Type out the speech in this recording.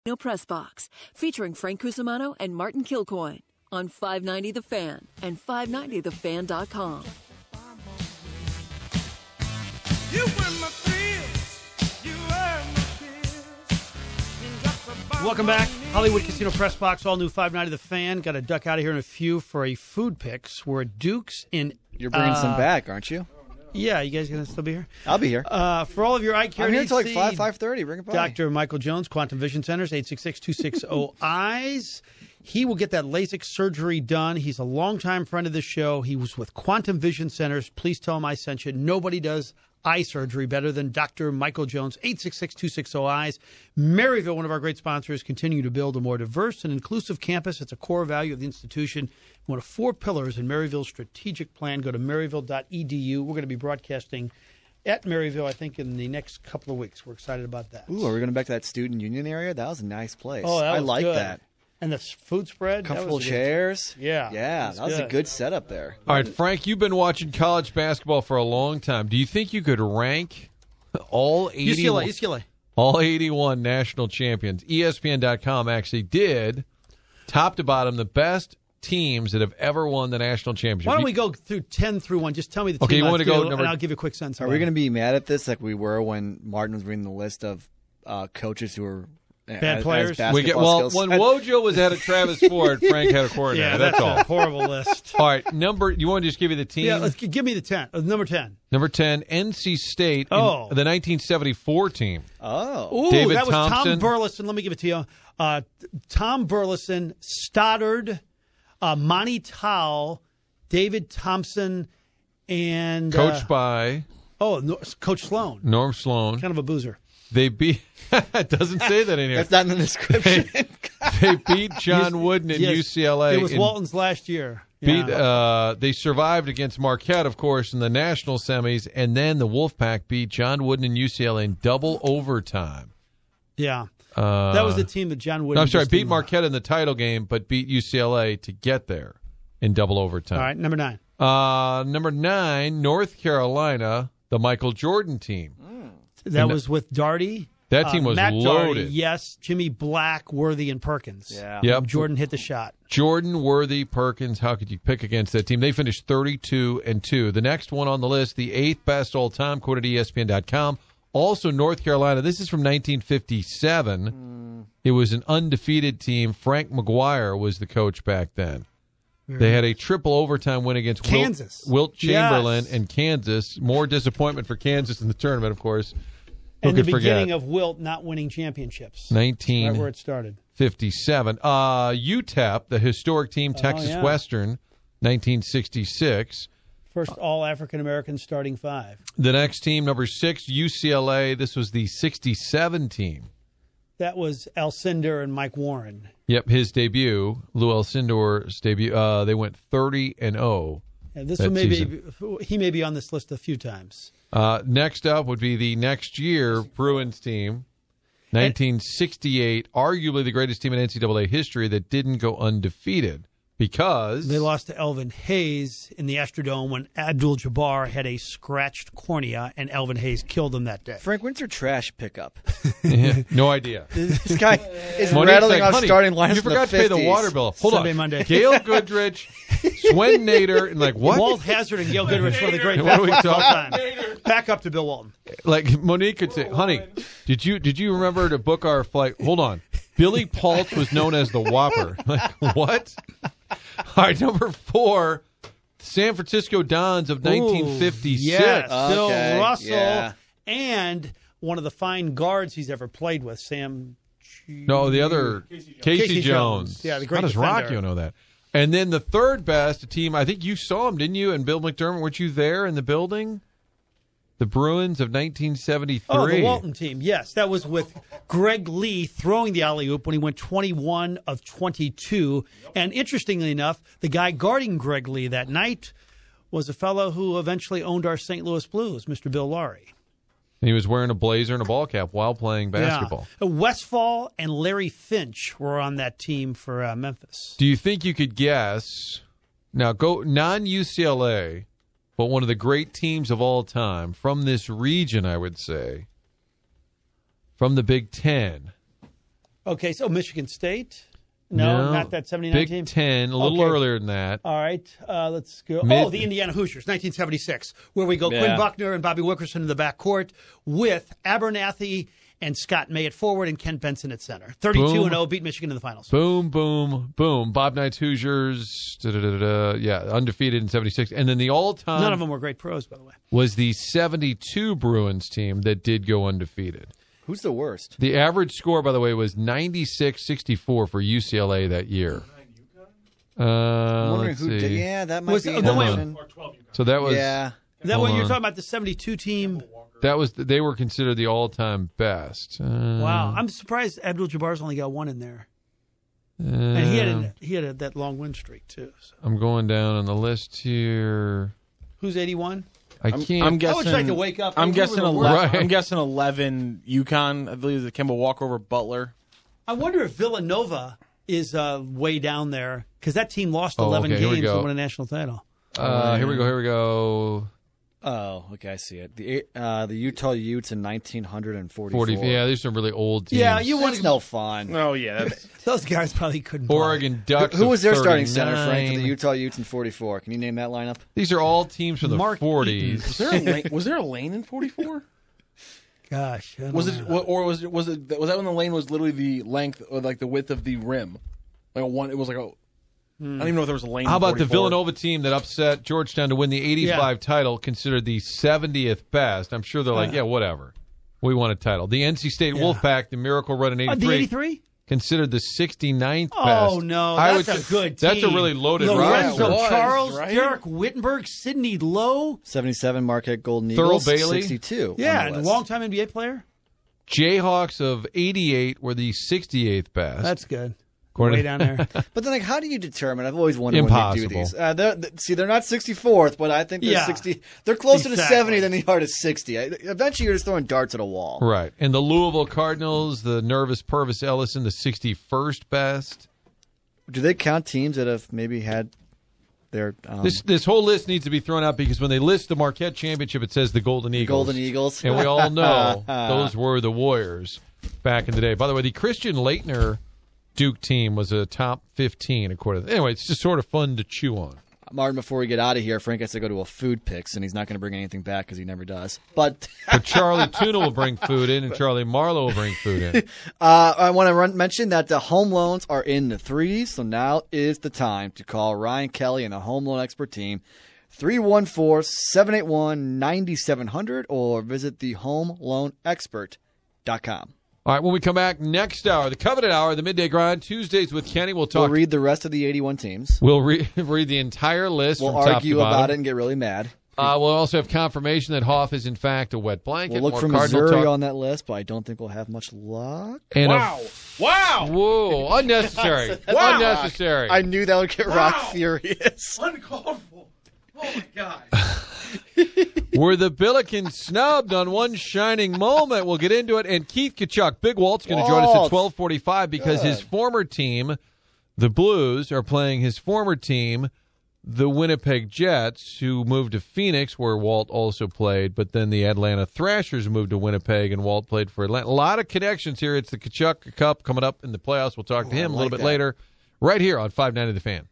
Press Box, featuring Frank Cusimano and Martin Kilcoyne on 590 The Fan and 590thefan.com. You were my thrills, you were my pills. Welcome back. Hollywood Casino Press Box, all new 590 The Fan. Got to duck out of here in a few for a food picks. We're at Duke's in... You're bringing some back, aren't you? Yeah, you guys going to still be here? I'll be here. For all of your eye care I'm here needs, until like 5:30. Bring it by. Dr. Michael Jones, Quantum Vision Centers, 866-260-EYES. He will get that LASIK surgery done. He's a longtime friend of the show. He was with Quantum Vision Centers. Please tell him I sent you. Nobody does eye surgery better than Dr. Michael Jones, 866-260-EYES. Maryville, one of our great sponsors, continue to build a more diverse and inclusive campus. It's a core value of the institution. One of 4 pillars in Maryville's strategic plan. Go to maryville.edu. We're going to be broadcasting at Maryville, I think, in the next couple of weeks. We're excited about that. Ooh, are we going back to that student union area? That was a nice place. Oh, that was I like good. that. And the food spread. Comfortable that was chairs. Yeah. Yeah, that was a good setup there. All right, Frank, you've been watching college basketball for a long time. Do you think you could rank all 81, UCLA. all 81 national champions? ESPN.com actually did, top to bottom, the best teams that have ever won the national championship. Why don't we go through 10 through 1? Just tell me the team. Okay, you want to go and number... I'll give you a quick sense. Are we going to be mad at this like we were when Martin was reading the list of coaches who were bad players? When Wojo was head of Travis Ford, Frank had a coordinator. Yeah, that's all. A horrible list. All right, you want to just give me the team? Yeah, give me the 10. Number 10. Number 10, NC State, the 1974 team. Oh. Ooh, David that was Thompson. Tom Burleson. Let me give it to you. Tom Burleson, Stoddard, Monty Towell, David Thompson, and... Coached by... Coach Sloan. Norm Sloan. Kind of a boozer. They beat... It doesn't say that in here. That's not in the description. They beat John Wooden at UCLA. It was Walton's last year. They survived against Marquette, of course, in the national semis, and then the Wolfpack beat John Wooden and UCLA in double overtime. Yeah. That was the team that John Wooden... No, I'm sorry, beat Marquette in the title game, but beat UCLA to get there in double overtime. All right, number 9. Number 9, North Carolina, the Michael Jordan team. That was with Darty. That team was Matt loaded. Darty, yes. Jimmy Black, Worthy, and Perkins. Yeah. Yep. Jordan hit the shot. Jordan, Worthy, Perkins. How could you pick against that team? They finished 32-2. The next one on the list, the 8th best all-time, quoted ESPN.com. Also, North Carolina. This is from 1957. It was an undefeated team. Frank McGuire was the coach back then. They had a triple overtime win against Kansas. Wilt Chamberlain and Kansas. More disappointment for Kansas in the tournament, of course. And the beginning of Wilt not winning championships. 19. Right where it started. 57. UTEP, the historic team, Texas Western, 1966. First all-African-American starting 5. The next team, number 6, UCLA. This was the 67 team. That was Alcindor and Mike Warren. Yep, his debut, Lou Alcindor's debut. They went 30-0. Yeah, this one he may be on this list a few times. Next up would be the next year Bruins team, 1968, arguably the greatest team in NCAA history that didn't go undefeated because they lost to Elvin Hayes in the Astrodome when Abdul-Jabbar had a scratched cornea, and Elvin Hayes killed him that day. Frank, when's your trash pickup? No idea. This guy is Monique's rattling like, off starting lines. You forgot to pay the water bill. Hold Sunday, on. Monday. Gail Goodrich, Swen Nader, and like what? Walt Hazard and Gail Goodrich, one of the great What are we basketball talking? time. Back up to Bill Walton. Like Monique could say, honey, did you remember to book our flight? Hold on. Billy Paultz was known as the Whopper. Like, what? All right, number 4, San Francisco Dons of 1956. Yes, Bill Okay, Russell, yeah. and one of the fine guards he's ever played with, No, the other, Casey Jones. Yeah, the great How does defender. Rocky know that? And then the third best team, I think you saw him, didn't you? And Bill McDermott, weren't you there in the building? The Bruins of 1973. Oh, the Walton team. Yes, that was with Greg Lee throwing the alley-oop when he went 21 of 22. And interestingly enough, the guy guarding Greg Lee that night was a fellow who eventually owned our St. Louis Blues, Mr. Bill Laurie. And he was wearing a blazer and a ball cap while playing basketball. Yeah. Westfall and Larry Finch were on that team for Memphis. Do you think you could guess, now go non-UCLA, but one of the great teams of all time from this region, I would say, from the Big Ten, Okay, so Michigan State? No, not that 79 Big team. Ten, a little Okay. earlier than that. All right, let's go. Mid- the Indiana Hoosiers, 1976, where we go Yeah. Quinn Buckner and Bobby Wickerson in the backcourt with Abernathy and Scott May at forward and Ken Benson at center. 32-0, beat Michigan in the finals. Boom, boom, boom. Bob Knight's Hoosiers, yeah, undefeated in 76. And then the all-time None of them were great pros, by the way. was the 72 Bruins team that did go undefeated. Who's the worst? The average score, by the way, was 96-64 for UCLA that year. I'm wondering Let's who see. did. Yeah, that might Was- be oh, an no, wait. option. So that was Yeah. Is that Hold what you're on. talking about, the 72 team? they were considered the all-time best. Wow, I'm surprised Abdul-Jabbar's only got one in there. And he had that long win streak, too. So. I'm going down on the list here. Who's 81? I can't. I'm I guessing. would like to wake up. I'm and guessing remember 11. Right. I'm guessing 11. UConn. I believe the Kemba Walker over Butler. I wonder if Villanova is way down there because that team lost 11 okay, here we games go. and won a national title. Here we go. Oh, okay, I see it. The Utah Utes in 1944. 40. Yeah, these are really old teams. Yeah, you want That's no fun. Oh yeah. those guys probably couldn't play. Oregon Ducks. Who of was their starting center, 39. Frank, for the Utah Utes in 44? Can you name that lineup? These are all teams from the Mark 40s. Was there a lane in 44? Gosh, I don't Was it know. or was that when the lane was literally the length or like the width of the rim? Like a one. It was like a. I don't even know if there was a lane. How in about the 44. Villanova team that upset Georgetown to win the 85 title, considered the 70th best? I'm sure they're like, yeah, whatever. We won a title. The NC State Wolfpack, the Miracle Run in The 83, 83? considered the 69th best. Oh, no. That's a good team. That's a really loaded Lorenzo roster. Charles, right? Derek Wittenberg, Sidney Lowe. 77 Marquette Golden Thurl Eagles. Bailey. 62. Yeah, on and the a list. longtime NBA player. Jayhawks of 88 were the 68th best. That's good. According Way to- down there. But then, like, how do you determine? I've always wondered Impossible. when they do these. They're not 64th, but I think they're Yeah. 60. They're closer to Exactly. 70 than they are to 60. Eventually, you're just throwing darts at a wall. Right. And the Louisville Cardinals, the nervous Purvis Ellison, the 61st best. Do they count teams that have maybe had their This whole list needs to be thrown out because when they list the Marquette Championship, it says the Golden Eagles. Golden Eagles? And we all know those were the Warriors back in the day. By the way, the Christian Laettner Duke team was a top 15 according to. Anyway, it's just sort of fun to chew on. Martin, before we get out of here, Frank has to go to a food picks, and he's not going to bring anything back because he never does. But But Charlie Tuna will bring food in, and Charlie Marlowe will bring food in. I want to mention that the home loans are in the threes, so now is the time to call Ryan Kelly and the Home Loan Expert team, 314-781-9700, or visit thehomeloanexpert.com. All right, when we come back next hour, the Coveted Hour, the Midday Grind, Tuesdays with Kenny, we'll We'll talk. read the rest of the 81 teams. We'll read the entire list We'll from top argue to bottom. about it and get really mad. We'll also have confirmation that Hoff is, in fact, a wet blanket. We'll look More for Cardinal Missouri talk. on that list, but I don't think we'll have much luck. And Wow! Wow! Whoa, unnecessary. Wow. Unnecessary. I knew that would get Rock furious. Uncalled for. Oh my God! Were the Billikens snubbed on one shining moment? We'll get into it. And Keith Kachuk, Big Walt's going to join us at Walt. 12:45 because his former team, the Blues, are playing his former team, the Winnipeg Jets, who moved to Phoenix, where Walt also played. But then the Atlanta Thrashers moved to Winnipeg, and Walt played for Atlanta. A lot of connections here. It's the Kachuk Cup coming up in the playoffs. We'll talk to him a little bit later, right here on 590 The Fan.